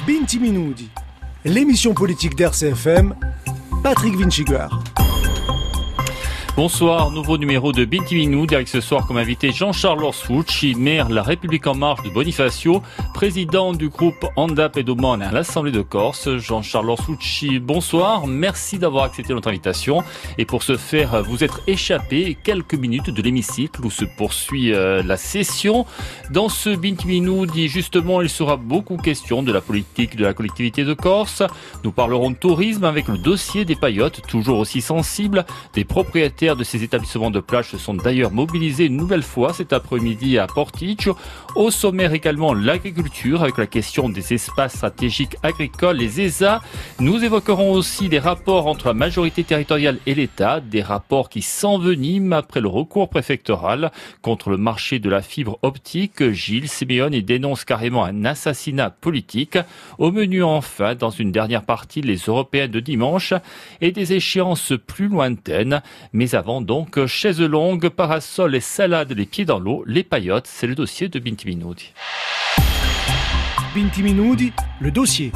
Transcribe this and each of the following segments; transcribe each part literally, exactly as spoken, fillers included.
Binti Minoudi, l'émission politique d'R C F M, Patrick Vinciguer. Bonsoir, nouveau numéro de Binti Minoudi avec ce soir comme invité Jean-Charles Orsucci, maire La République En Marche de Bonifacio, président du groupe Handap Edoman à l'Assemblée de Corse. Jean-Charles Orsucci, bonsoir, merci d'avoir accepté notre invitation. Et pour ce faire, vous êtes échappé quelques minutes de l'hémicycle où se poursuit euh, la session. Dans ce Binti Minoudi, justement, il sera beaucoup question de la politique de la collectivité de Corse. Nous parlerons de tourisme avec le dossier des paillotes, toujours aussi sensible, des propriétaires de ces établissements de plage se sont d'ailleurs mobilisés une nouvelle fois cet après-midi à Porticcio. Au sommaire également l'agriculture avec la question des espaces stratégiques agricoles, les E S A. Nous évoquerons aussi les rapports entre la majorité territoriale et l'État, des rapports qui s'enveniment après le recours préfectoral contre le marché de la fibre optique. Gilles Simeone y dénonce carrément un assassinat politique. Au menu enfin, dans une dernière partie, les européennes de dimanche et des échéances plus lointaines. Mais avant donc, chaise longue, parasol et salade les pieds dans l'eau, les paillotes, c'est le dossier de Binti Minoudi. Binti Minoudi, le dossier.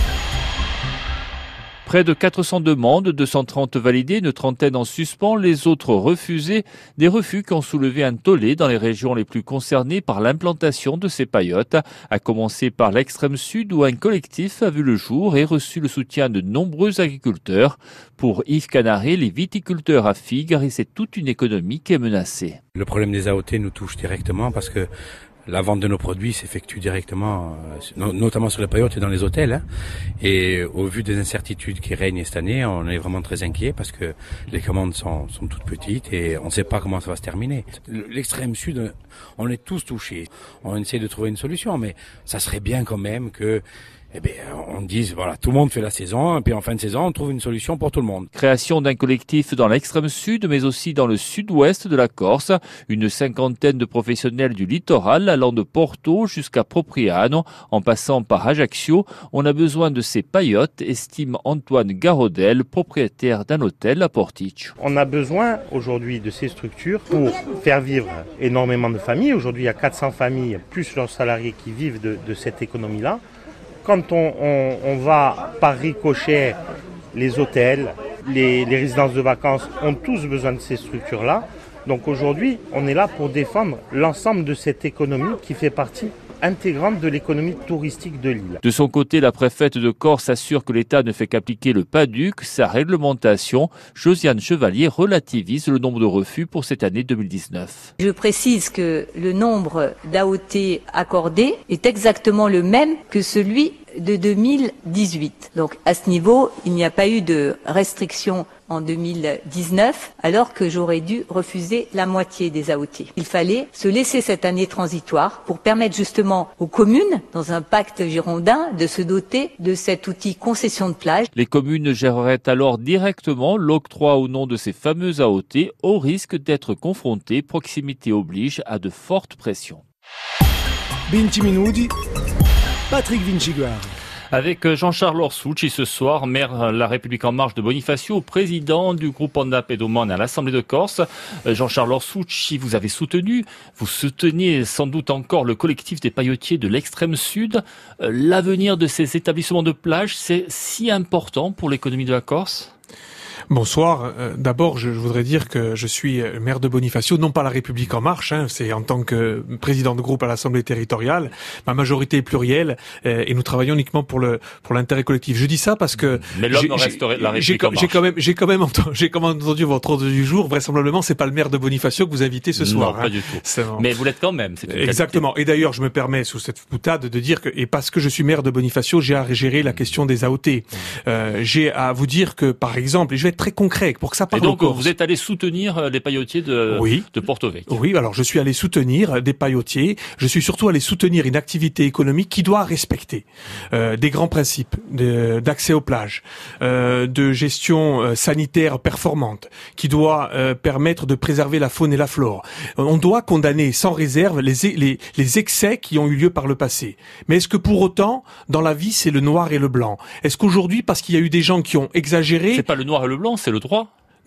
Près de quatre cents demandes, deux cent trente validées, une trentaine en suspens, les autres refusées. Des refus qui ont soulevé un tollé dans les régions les plus concernées par l'implantation de ces paillotes, à commencer par l'extrême sud où un collectif a vu le jour et reçu le soutien de nombreux agriculteurs. Pour Yves Canaré, les viticulteurs à Figres, et c'est toute une économie qui est menacée. Le problème des A O T nous touche directement parce que la vente de nos produits s'effectue directement, notamment sur les paillotes et dans les hôtels. Hein. Et au vu des incertitudes qui règnent cette année, on est vraiment très inquiet parce que les commandes sont, sont toutes petites et on ne sait pas comment ça va se terminer. L'extrême sud, on est tous touchés. On essaie de trouver une solution, mais ça serait bien quand même que eh bien, on dise, voilà, tout le monde fait la saison, et puis en fin de saison, on trouve une solution pour tout le monde. Création d'un collectif dans l'extrême sud, mais aussi dans le sud-ouest de la Corse. Une cinquantaine de professionnels du littoral, allant de Porto jusqu'à Propriano, en passant par Ajaccio. On a besoin de ces paillotes, estime Antoine Garodel, propriétaire d'un hôtel à Porticcio. On a besoin aujourd'hui de ces structures pour faire vivre énormément de familles. Aujourd'hui, il y a quatre cents familles, plus leurs salariés qui vivent de, de cette économie-là. Quand on, on, on va par ricochet, les hôtels, les, les résidences de vacances ont tous besoin de ces structures-là. Donc aujourd'hui, on est là pour défendre l'ensemble de cette économie qui fait partie intégrante de l'économie touristique de l'île. De son côté, la préfète de Corse assure que l'État ne fait qu'appliquer le PADUC, sa réglementation. Josiane Chevalier relativise le nombre de refus pour cette année deux mille dix-neuf. Je précise que le nombre d'A O T accordés est exactement le même que celui de deux mille dix-huit. Donc à ce niveau, il n'y a pas eu de restriction en deux mille dix-neuf, alors que j'aurais dû refuser la moitié des A O T. Il fallait se laisser cette année transitoire pour permettre justement aux communes, dans un pacte girondin, de se doter de cet outil concession de plage. Les communes géreraient alors directement l'octroi au nom de ces fameux A O T, au risque d'être confrontées, proximité oblige, à de fortes pressions. Binti Minoudi, Patrick Vinciguer. Avec Jean-Charles Orsucci ce soir, maire La République En Marche de Bonifacio, président du groupe Handap Edoman à l'Assemblée de Corse. Jean-Charles Orsucci, vous avez soutenu, vous soutenez sans doute encore le collectif des paillotiers de l'extrême sud. L'avenir de ces établissements de plage, c'est si important pour l'économie de la Corse ? Bonsoir. Euh, d'abord, je, je voudrais dire que je suis maire de Bonifacio, non pas La République En Marche, hein, c'est en tant que président de groupe à l'Assemblée territoriale. Ma majorité est plurielle euh, et nous travaillons uniquement pour le pour l'intérêt collectif. Je dis ça parce que mais l'homme reste La République En Marche. J'ai quand même j'ai quand même entendu, j'ai quand même entendu votre ordre du jour. Vraisemblablement, c'est pas le maire de Bonifacio que vous invitez ce soir. Non, pas hein. du tout. C'est... Mais vous l'êtes quand même. C'est Exactement. Et d'ailleurs, je me permets sous cette boutade de dire que et parce que je suis maire de Bonifacio, j'ai à gérer la question des A O T. Euh, j'ai à vous dire que par exemple, et je vais être très concret pour que ça parle. Et donc, vous êtes allé soutenir les paillotiers de, oui. de Porto Vecchio. Oui, alors je suis allé soutenir des paillotiers. Je suis surtout allé soutenir une activité économique qui doit respecter euh, des grands principes de, d'accès aux plages, euh, de gestion euh, sanitaire performante, qui doit euh, permettre de préserver la faune et la flore. On doit condamner sans réserve les, les, les excès qui ont eu lieu par le passé. Mais est-ce que pour autant, dans la vie, c'est le noir et le blanc ? Est-ce qu'aujourd'hui, parce qu'il y a eu des gens qui ont exagéré... C'est pas le noir et le blanc, c'est le droit.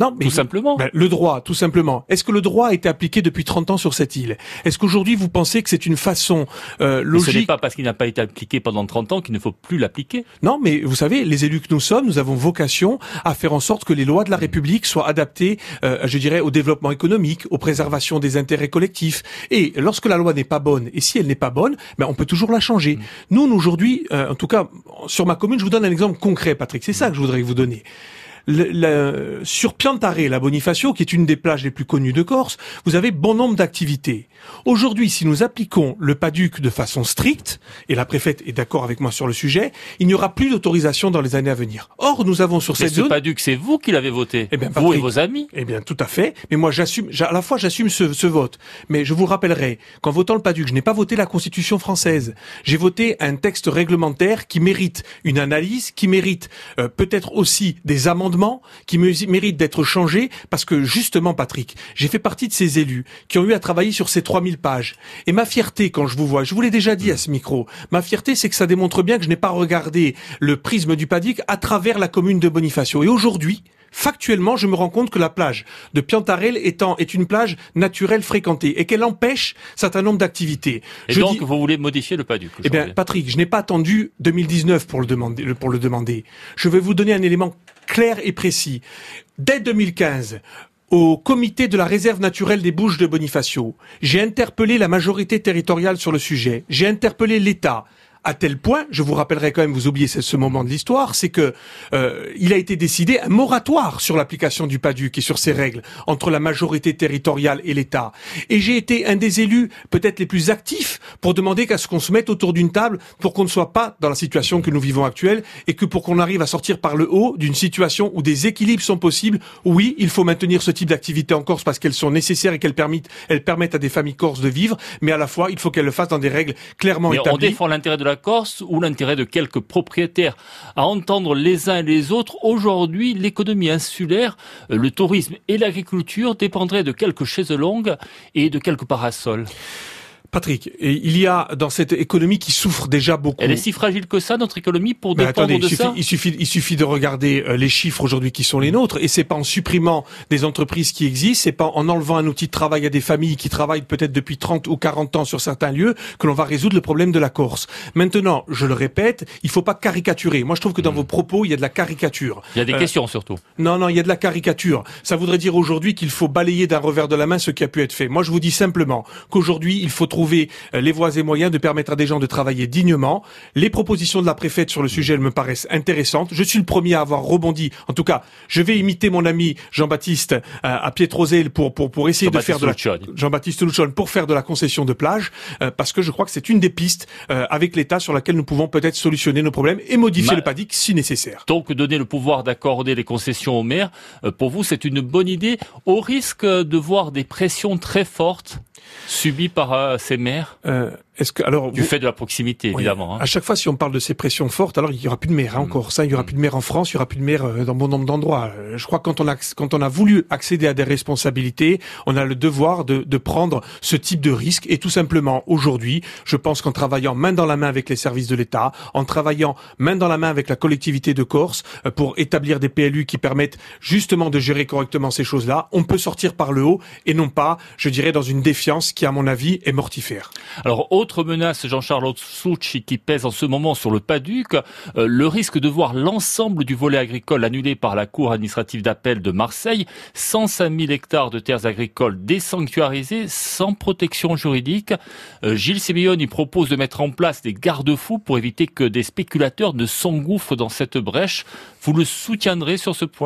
Non, mais tout simplement. Ben, le droit, tout simplement. Est-ce que le droit a été appliqué depuis trente ans sur cette île? Est-ce qu'aujourd'hui vous pensez que c'est une façon euh, logique? Mais ce n'est pas parce qu'il n'a pas été appliqué pendant trente ans qu'il ne faut plus l'appliquer. Non, mais vous savez, les élus que nous sommes, nous avons vocation à faire en sorte que les lois de la République soient adaptées, euh, je dirais, au développement économique, aux préservations des intérêts collectifs. Et lorsque la loi n'est pas bonne, et si elle n'est pas bonne, ben on peut toujours la changer. Mmh. Nous, aujourd'hui, euh, en tout cas, sur ma commune, je vous donne un exemple concret, Patrick. C'est ça que je voudrais vous donner. Le, le, sur Piantaré, la Bonifacio, qui est une des plages les plus connues de Corse, vous avez bon nombre d'activités. Aujourd'hui, si nous appliquons le PADUC de façon stricte, et la préfète est d'accord avec moi sur le sujet, il n'y aura plus d'autorisation dans les années à venir. Or, nous avons sur Mais cette ce zone... PADUC, c'est vous qui l'avez voté, eh bien, vous Patrick, et vos amis. Eh bien, tout à fait. Mais moi, j'assume, à la fois, j'assume ce, ce vote. Mais je vous rappellerai qu'en votant le PADUC, je n'ai pas voté la Constitution française. J'ai voté un texte réglementaire qui mérite une analyse, qui mérite euh, peut-être aussi des amendements, qui me mérite d'être changé, parce que justement, Patrick, j'ai fait partie de ces élus qui ont eu à travailler sur ces trois mille pages. Et ma fierté, quand je vous vois, je vous l'ai déjà dit à ce micro, ma fierté, c'est que ça démontre bien que je n'ai pas regardé le prisme du PADUC à travers la commune de Bonifacio. Et aujourd'hui, factuellement, je me rends compte que la plage de Piantarel étant est une plage naturelle fréquentée et qu'elle empêche un certain nombre d'activités. Et je donc, dis... vous voulez modifier le PADUC? Eh bien, Patrick, je n'ai pas attendu deux mille dix-neuf pour le demander, pour le demander. Je vais vous donner un élément clair et précis. Dès deux mille quinze, au comité de la réserve naturelle des Bouches de Bonifacio, j'ai interpellé la majorité territoriale sur le sujet. J'ai interpellé l'État. À tel point, je vous rappellerai quand même, vous oubliez ce, ce moment de l'histoire, c'est que euh, il a été décidé un moratoire sur l'application du PADUC et sur ses règles entre la majorité territoriale et l'État. Et j'ai été un des élus peut-être les plus actifs pour demander qu'à ce qu'on se mette autour d'une table pour qu'on ne soit pas dans la situation que nous vivons actuelle et que pour qu'on arrive à sortir par le haut d'une situation où des équilibres sont possibles. Oui, il faut maintenir ce type d'activité en Corse parce qu'elles sont nécessaires et qu'elles permettent, elles permettent à des familles corses de vivre, mais à la fois, il faut qu'elles le fassent dans des règles clairement mais établies. On défend l'intérêt de la Corse ou l'intérêt de quelques propriétaires. À entendre les uns et les autres, aujourd'hui, l'économie insulaire, le tourisme et l'agriculture dépendraient de quelques chaises longues et de quelques parasols. Patrick, il y a dans cette économie qui souffre déjà beaucoup. Elle est si fragile que ça, notre économie, pour Mais dépendre attendez, de il suffit, ça il suffit, il suffit de regarder les chiffres aujourd'hui qui sont les nôtres, et c'est pas en supprimant des entreprises qui existent, c'est pas en enlevant un outil de travail à des familles qui travaillent peut-être depuis trente ou quarante ans sur certains lieux que l'on va résoudre le problème de la Corse. Maintenant, je le répète, il faut pas caricaturer. Moi, je trouve que dans mmh. vos propos, il y a de la caricature. Il y a des euh, questions surtout. Non, non, il y a de la caricature. Ça voudrait dire aujourd'hui qu'il faut balayer d'un revers de la main ce qui a pu être fait. Moi, je vous dis simplement qu'aujourd'hui, il faut trouver les voies et moyens de permettre à des gens de travailler dignement. Les propositions de la préfète sur le sujet, elles me paraissent intéressantes. Je suis le premier à avoir rebondi. En tout cas, je vais imiter mon ami Jean-Baptiste euh, à Pietrosel pour pour pour essayer de faire de la Jean-Baptiste Luchon pour faire de la concession de plage euh, parce que je crois que c'est une des pistes euh, avec l'État sur laquelle nous pouvons peut-être solutionner nos problèmes et modifier Ma... le PADUC si nécessaire. Donc donner le pouvoir d'accorder les concessions aux maires, euh, pour vous c'est une bonne idée, au risque de voir des pressions très fortes subies par euh, ces maires. Euh, Est-ce que alors du vous... fait de la proximité évidemment. Oui, hein. À chaque fois, si on parle de ces pressions fortes, alors il y aura plus de maire hein, mmh. encore. Ça, il y aura plus de maire en France, il y aura plus de maire euh, dans bon nombre d'endroits. Euh, je crois que quand on a quand on a voulu accéder à des responsabilités, on a le devoir de, de prendre ce type de risque. Et tout simplement, aujourd'hui, je pense qu'en travaillant main dans la main avec les services de l'État, en travaillant main dans la main avec la collectivité de Corse euh, pour établir des P L U qui permettent justement de gérer correctement ces choses-là, on peut sortir par le haut et non pas, je dirais, dans une défiance qui, à mon avis, est mortifère. Alors, autre menace, Jean-Charles Orsucci, qui pèse en ce moment sur le PADUC, euh, le risque de voir l'ensemble du volet agricole annulé par la Cour administrative d'appel de Marseille, cent cinq mille hectares de terres agricoles désanctuarisées, sans protection juridique. Euh, Gilles Simeoni propose de mettre en place des garde-fous pour éviter que des spéculateurs ne s'engouffrent dans cette brèche. Vous le soutiendrez sur ce point ?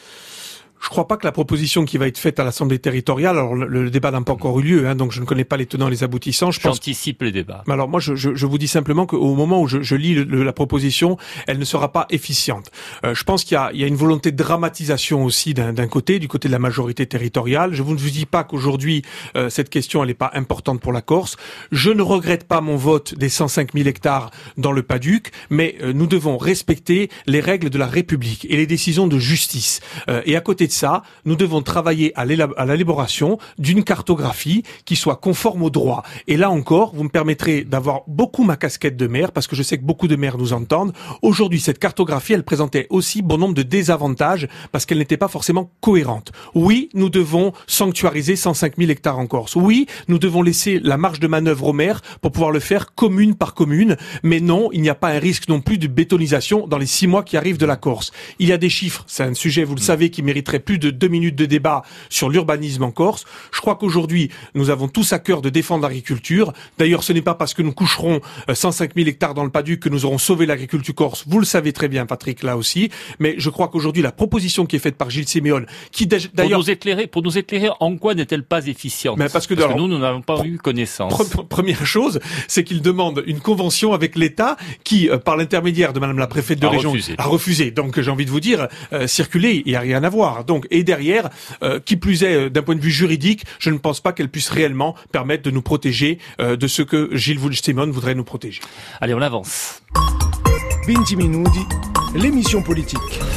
Je crois pas que la proposition qui va être faite à l'Assemblée territoriale, alors le, le débat n'a pas encore eu lieu, hein, donc je ne connais pas les tenants et les aboutissants. Je pense... J'anticipe les débats. Alors moi, je, je, je vous dis simplement qu'au moment où je, je lis le, le, la proposition, elle ne sera pas efficiente. Euh, je pense qu'il y a, il y a une volonté de dramatisation aussi d'un, d'un côté, du côté de la majorité territoriale. Je vous ne vous dis pas qu'aujourd'hui, euh, cette question, elle n'est pas importante pour la Corse. Je ne regrette pas mon vote des cent cinq mille hectares dans le PADUC, mais euh, nous devons respecter les règles de la République et les décisions de justice. Euh, et à côté de de ça, nous devons travailler à l'élaboration d'une cartographie qui soit conforme au droit. Et là encore, vous me permettrez d'avoir beaucoup ma casquette de maire, parce que je sais que beaucoup de maires nous entendent. Aujourd'hui, cette cartographie, elle présentait aussi bon nombre de désavantages, parce qu'elle n'était pas forcément cohérente. Oui, nous devons sanctuariser cent cinq mille hectares en Corse. Oui, nous devons laisser la marge de manœuvre aux maires pour pouvoir le faire commune par commune. Mais non, il n'y a pas un risque non plus de bétonisation dans les six mois qui arrivent de la Corse. Il y a des chiffres, c'est un sujet, vous le savez, qui mériterait plus de deux minutes de débat sur l'urbanisme en Corse. Je crois qu'aujourd'hui, nous avons tous à cœur de défendre l'agriculture. D'ailleurs, ce n'est pas parce que nous coucherons cent cinq mille hectares dans le Pas-du que nous aurons sauvé l'agriculture corse. Vous le savez très bien, Patrick, là aussi. Mais je crois qu'aujourd'hui, la proposition qui est faite par Gilles Simeone, qui d'ailleurs... Pour nous éclairer, pour nous éclairer, en quoi n'est-elle pas efficiente? Mais parce que, parce alors, que nous, nous n'avons pas eu connaissance. Pre- première chose, c'est qu'il demande une convention avec l'État qui, euh, par l'intermédiaire de Madame la préfète de a région, refusé. a refusé. Donc, j'ai envie de vous dire, euh, circuler, il n'y a rien à voir. Donc, et derrière, euh, qui plus est, euh, d'un point de vue juridique, je ne pense pas qu'elle puisse réellement permettre de nous protéger euh, de ce que Gilles Simeone voudrait nous protéger. Allez, on avance. vingt Minudi, l'émission politique.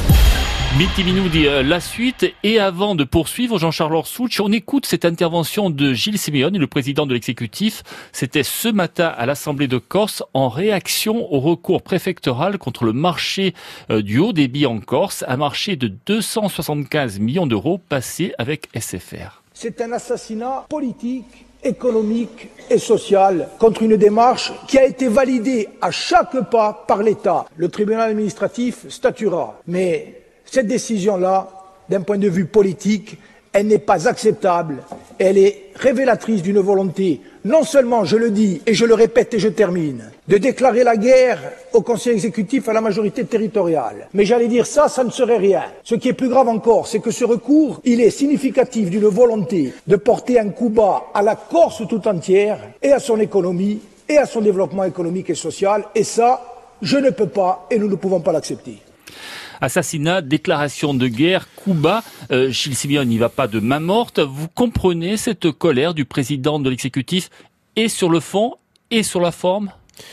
Binti nous dit euh, la suite. Et avant de poursuivre, Jean-Charles Orsouch, on écoute cette intervention de Gilles Simeone, le président de l'exécutif. C'était ce matin à l'Assemblée de Corse en réaction au recours préfectoral contre le marché euh, du haut débit en Corse, un marché de deux cent soixante-quinze millions d'euros passé avec S F R. C'est un assassinat politique, économique et social contre une démarche qui a été validée à chaque pas par l'État. Le tribunal administratif statuera. Mais cette décision-là, d'un point de vue politique, elle n'est pas acceptable. Elle est révélatrice d'une volonté, non seulement, je le dis et je le répète et je termine, de déclarer la guerre au Conseil exécutif à la majorité territoriale. Mais j'allais dire ça, ça ne serait rien. Ce qui est plus grave encore, c'est que ce recours, il est significatif d'une volonté de porter un coup bas à la Corse tout entière et à son économie et à son développement économique et social. Et ça, je ne peux pas et nous ne pouvons pas l'accepter. Assassinat, déclaration de guerre, coup bas. Euh, Gilles Simeone n'y va pas de main morte. Vous comprenez cette colère du président de l'exécutif et sur le fond et sur la forme?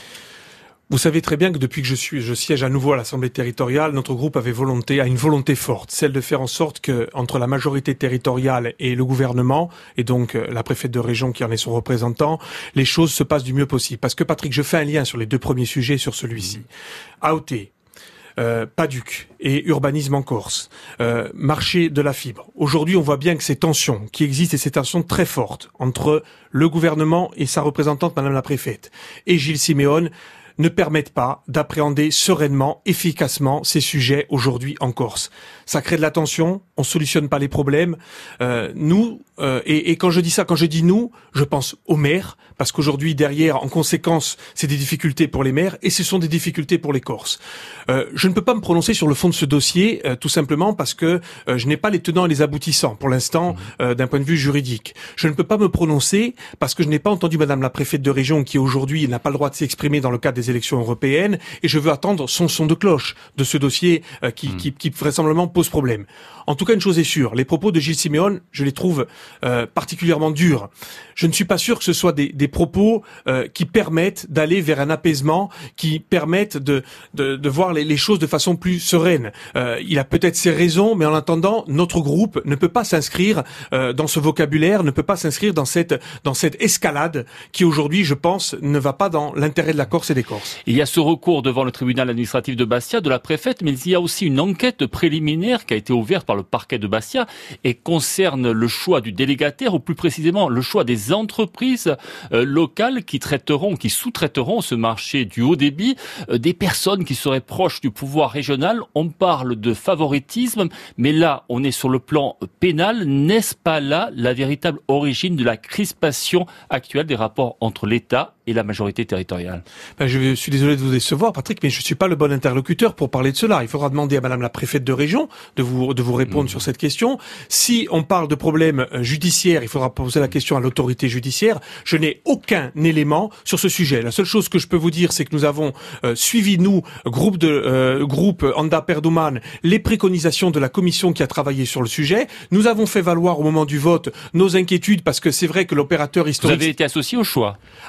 Vous savez très bien que depuis que je suis, je siège à nouveau à l'Assemblée territoriale, notre groupe avait volonté, a une volonté forte, celle de faire en sorte que, entre la majorité territoriale et le gouvernement, et donc la préfète de région qui en est son représentant, les choses se passent du mieux possible. Parce que Patrick, je fais un lien sur les deux premiers sujets, sur celui-ci. A O T. Euh, Paduc et urbanisme en Corse, euh, marché de la fibre. Aujourd'hui, on voit bien que ces tensions qui existent et ces tensions très fortes entre le gouvernement et sa représentante, Madame la préfète, et Gilles Simeone, ne permettent pas d'appréhender sereinement, efficacement ces sujets aujourd'hui en Corse. Ça crée de la tension, on solutionne pas les problèmes. Euh, nous, euh, et, et quand je dis ça, quand je dis nous, je pense aux maires, parce qu'aujourd'hui derrière, en conséquence, c'est des difficultés pour les maires et ce sont des difficultés pour les Corses. Euh, je ne peux pas me prononcer sur le fond de ce dossier, euh, tout simplement parce que euh, je n'ai pas les tenants et les aboutissants pour l'instant, euh, d'un point de vue juridique. Je ne peux pas me prononcer parce que je n'ai pas entendu Madame la préfète de région qui aujourd'hui n'a pas le droit de s'exprimer dans le cadre des élections européennes et je veux attendre son son de cloche de ce dossier euh, qui, mmh. qui, qui vraisemblablement pose problème. En tout cas, une chose est sûre, les propos de Gilles Simeone, je les trouve euh, particulièrement durs. Je ne suis pas sûr que ce soit des, des propos euh, qui permettent d'aller vers un apaisement, qui permettent de, de, de voir les, les choses de façon plus sereine. Euh, il a peut-être ses raisons, mais en attendant, notre groupe ne peut pas s'inscrire euh, dans ce vocabulaire, ne peut pas s'inscrire dans cette, dans cette escalade qui aujourd'hui, je pense, ne va pas dans l'intérêt de la Corse et des Corses. Il y a ce recours devant le tribunal administratif de Bastia, de la préfète, mais il y a aussi une enquête préliminaire qui a été ouverte par le parquet de Bastia et concerne le choix du délégataire, ou plus précisément le choix des entreprises euh, locales qui traiteront, qui sous-traiteront ce marché du haut débit, euh, des personnes qui seraient proches du pouvoir régional. On parle de favoritisme, mais là, on est sur le plan pénal. N'est-ce pas là la véritable origine de la crispation actuelle des rapports entre l'État et la majorité territoriale? Ben, je suis désolé de vous décevoir, Patrick, mais je suis pas le bon interlocuteur pour parler de cela. Il faudra demander à Madame la préfète de région de vous de vous répondre mmh. sur cette question. Si on parle de problèmes judiciaires, il faudra poser la question à l'autorité judiciaire. Je n'ai aucun élément sur ce sujet. La seule chose que je peux vous dire, c'est que nous avons euh, suivi, nous, groupe de euh, groupe Anda Perdoman, les préconisations de la commission qui a travaillé sur le sujet. Nous avons fait valoir au moment du vote nos inquiétudes parce que c'est vrai que l'opérateur historique... Vous avez été associé au choix? Alors,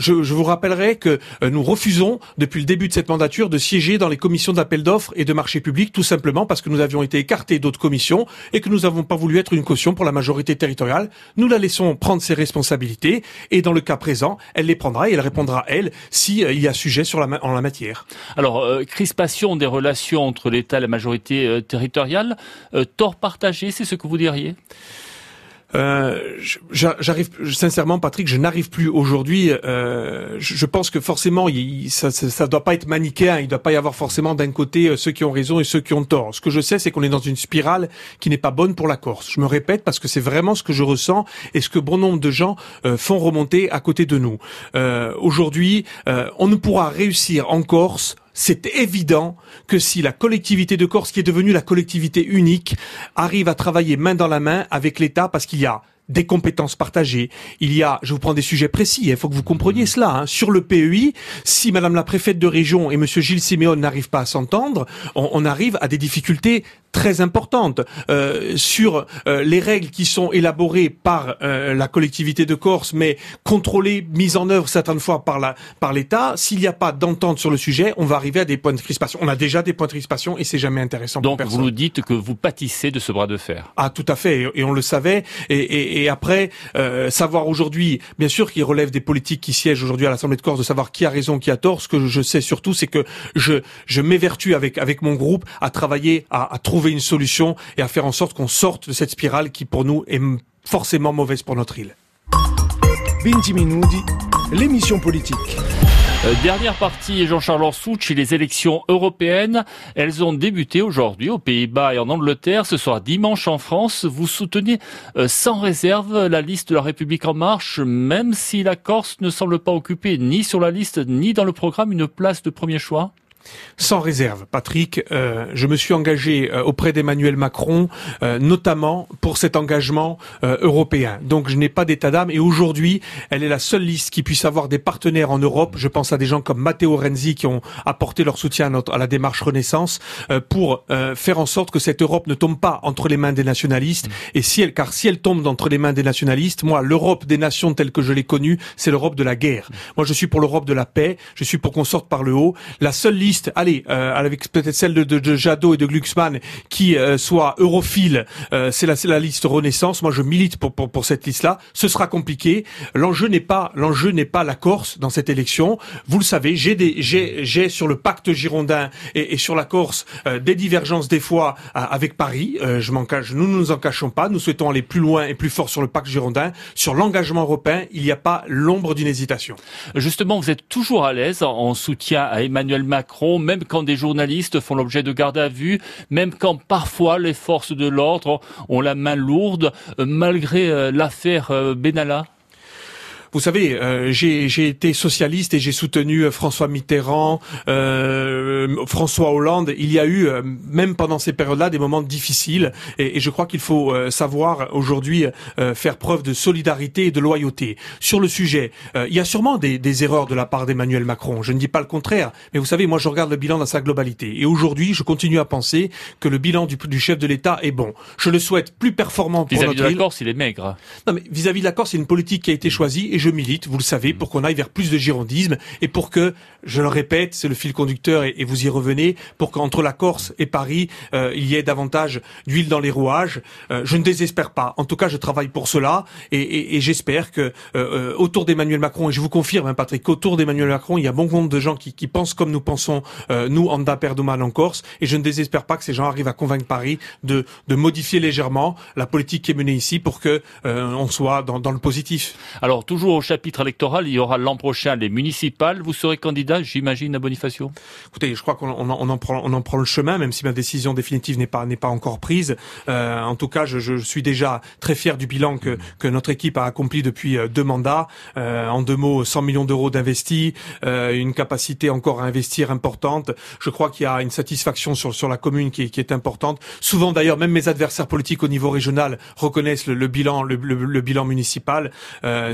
je, je vous rappellerai que euh, nous refusons depuis le début de cette mandature de siéger dans les commissions d'appel d'offres et de marché public, tout simplement parce que nous avions été écartés d'autres commissions et que nous n'avons pas voulu être une caution pour la majorité territoriale. Nous la laissons prendre ses responsabilités et dans le cas présent, elle les prendra et elle répondra, elle, si euh, il y a sujet sur la, en la matière. Alors, euh, crispation des relations entre l'État et la majorité euh, territoriale, euh, tort partagé, c'est ce que vous diriez ? Euh, j'arrive sincèrement, Patrick, je n'arrive plus aujourd'hui. Euh, je pense que forcément, il, ça, ça, ça doit pas être manichéen. Il doit pas y avoir forcément d'un côté ceux qui ont raison et ceux qui ont tort. Ce que je sais, c'est qu'on est dans une spirale qui n'est pas bonne pour la Corse. Je me répète parce que c'est vraiment ce que je ressens et ce que bon nombre de gens euh, font remonter à côté de nous. Euh, aujourd'hui, euh, on ne pourra réussir en Corse. C'est évident que si la collectivité de Corse, qui est devenue la collectivité unique, arrive à travailler main dans la main avec l'État, parce qu'il y a des compétences partagées, il y a, je vous prends des sujets précis, il faut que vous compreniez cela, hein. Sur le P E I, si Madame la préfète de région et Monsieur Gilles Siméon n'arrivent pas à s'entendre, on, on arrive à des difficultés très importantes euh, sur euh, les règles qui sont élaborées par euh, la collectivité de Corse, mais contrôlées, mises en œuvre certaines fois par la par l'État. S'il n'y a pas d'entente sur le sujet, on va arriver à des points de crispation. On a déjà des points de crispation et c'est jamais intéressant pour personne. Donc vous nous dites que vous pâtissez de ce bras de fer. Ah, tout à fait, et, et on le savait. Et, et, et après, euh, savoir aujourd'hui, bien sûr, qu'il relève des politiques qui siègent aujourd'hui à l'Assemblée de Corse, de savoir qui a raison, qui a tort. Ce que je sais surtout, c'est que je je m'évertue avec avec mon groupe à travailler, à, à trouver une solution et à faire en sorte qu'on sorte de cette spirale qui, pour nous, est forcément mauvaise pour notre île. Binti Minoudi, l'émission politique. Euh, dernière partie, Jean-Charles Orsucci, les élections européennes, elles ont débuté aujourd'hui aux Pays-Bas et en Angleterre. Ce soir dimanche en France, vous soutenez euh, sans réserve la liste de la République En Marche, même si la Corse ne semble pas occuper ni sur la liste ni dans le programme une place de premier choix. Sans réserve, Patrick, euh, je me suis engagé euh, auprès d'Emmanuel Macron, euh, notamment pour cet engagement euh, européen. Donc je n'ai pas d'état d'âme et aujourd'hui, elle est la seule liste qui puisse avoir des partenaires en Europe. Je pense à des gens comme Matteo Renzi qui ont apporté leur soutien à, notre, à la démarche Renaissance euh, pour euh, faire en sorte que cette Europe ne tombe pas entre les mains des nationalistes. Mmh. Et si elle, car si elle tombe entre les mains des nationalistes, moi, l'Europe des nations telle que je l'ai connue, c'est l'Europe de la guerre. Mmh. Moi, je suis pour l'Europe de la paix. Je suis pour qu'on sorte par le haut. La seule liste allez, euh, avec peut-être celle de, de, de Jadot et de Glucksmann qui euh, soit europhile, euh, c'est la, c'est la liste Renaissance. Moi, je milite pour, pour, pour cette liste-là. Ce sera compliqué. L'enjeu n'est pas, l'enjeu n'est pas la Corse dans cette élection. Vous le savez, j'ai des, j'ai, j'ai sur le pacte girondin et, et sur la Corse euh, des divergences des fois euh, avec Paris. Euh, je m'en cache, nous ne nous en cachons pas. Nous souhaitons aller plus loin et plus fort sur le pacte girondin. Sur l'engagement européen, il n'y a pas l'ombre d'une hésitation. Justement, vous êtes toujours à l'aise en soutien à Emmanuel Macron, même quand des journalistes font l'objet de garde à vue, même quand parfois les forces de l'ordre ont la main lourde, malgré l'affaire Benalla? Vous savez, euh, j'ai, j'ai été socialiste et j'ai soutenu François Mitterrand, euh, François Hollande. Il y a eu, euh, même pendant ces périodes-là, des moments difficiles. Et, et je crois qu'il faut euh, savoir aujourd'hui euh, faire preuve de solidarité et de loyauté. Sur le sujet, euh, il y a sûrement des, des erreurs de la part d'Emmanuel Macron. Je ne dis pas le contraire. Mais vous savez, moi, je regarde le bilan dans sa globalité. Et aujourd'hui, je continue à penser que le bilan du, du chef de l'État est bon. Je le souhaite plus performant pour vis-à-vis notre île. Vis-à-vis de la Corse, il est maigre. Non, mais vis-à-vis de la Corse, c'est une politique qui a été choisie. Et je milite, vous le savez, pour qu'on aille vers plus de girondisme et pour que, je le répète, c'est le fil conducteur et, et vous y revenez, pour qu'entre la Corse et Paris, euh, il y ait davantage d'huile dans les rouages. Euh, je ne désespère pas. En tout cas, je travaille pour cela et, et, et j'espère que euh, autour d'Emmanuel Macron, et je vous confirme, hein, Patrick, qu'autour d'Emmanuel Macron, il y a bon nombre de gens qui, qui pensent comme nous pensons, euh, nous, Anda Perdoman en Corse, et je ne désespère pas que ces gens arrivent à convaincre Paris de, de modifier légèrement la politique qui est menée ici pour que euh, on soit dans, dans le positif. Alors, toujours au chapitre électoral, il y aura l'an prochain les municipales. Vous serez candidat, j'imagine, à Bonifacio? Écoutez, je crois qu'on on en, on en prend, on en prend le chemin, même si ma décision définitive n'est pas n'est pas encore prise. Euh, en tout cas, je, je suis déjà très fier du bilan que que notre équipe a accompli depuis euh, deux mandats. Euh, en deux mots, cent millions d'euros d'investis, euh, une capacité encore à investir importante. Je crois qu'il y a une satisfaction sur sur la commune qui est, qui est importante. Souvent, d'ailleurs, même mes adversaires politiques au niveau régional reconnaissent le, le bilan le, le, le bilan municipal. Euh, si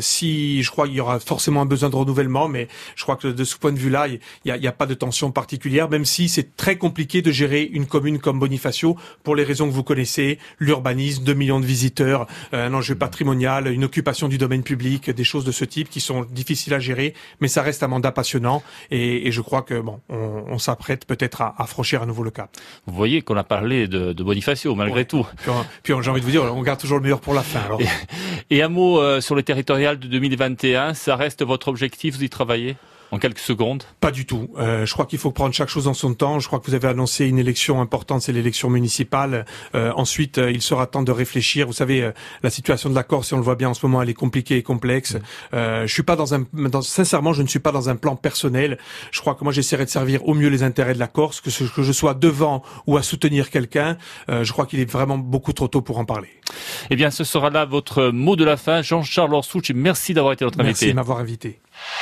qui, je crois qu'il y aura forcément un besoin de renouvellement, mais je crois que de ce point de vue-là, il n'y a, il y a pas de tension particulière, même si c'est très compliqué de gérer une commune comme Bonifacio pour les raisons que vous connaissez, l'urbanisme, deux millions de visiteurs, un enjeu patrimonial, une occupation du domaine public, des choses de ce type qui sont difficiles à gérer, mais ça reste un mandat passionnant et, et je crois que bon, on, on s'apprête peut-être à, à franchir à nouveau le cap. Vous voyez qu'on a parlé de, de Bonifacio malgré ouais. tout. Puis, on, puis on, j'ai envie de vous dire, on garde toujours le meilleur pour la fin. Alors. Et, et un mot euh, sur le territorial de deux mille vingt et un, ça reste votre objectif, vous y travaillez ? En quelques secondes? Pas du tout. Euh, je crois qu'il faut prendre chaque chose en son temps. Je crois que vous avez annoncé une élection importante, c'est l'élection municipale. Euh, ensuite, euh, il sera temps de réfléchir. Vous savez, euh, la situation de la Corse, si on le voit bien en ce moment, elle est compliquée et complexe. Euh, je suis pas dans un, dans, sincèrement, je ne suis pas dans un plan personnel. Je crois que moi, j'essaierai de servir au mieux les intérêts de la Corse, que, ce, que je sois devant ou à soutenir quelqu'un. Euh, je crois qu'il est vraiment beaucoup trop tôt pour en parler. Eh bien, ce sera là votre mot de la fin. Jean-Charles Orsucci, merci d'avoir été notre invité. Merci de m'avoir invité.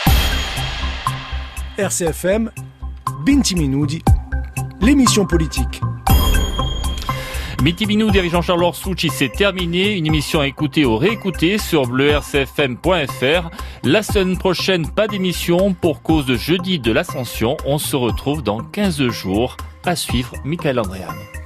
R C F M, Binti Minoudi, l'émission politique. Binti Minoudi avec Jean-Charles Orsucci, c'est terminé. Une émission à écouter ou réécouter sur bleu r c f m point f r. La semaine prochaine, pas d'émission pour cause de jeudi de l'Ascension. On se retrouve dans quinze jours. À suivre, Michael Andréane.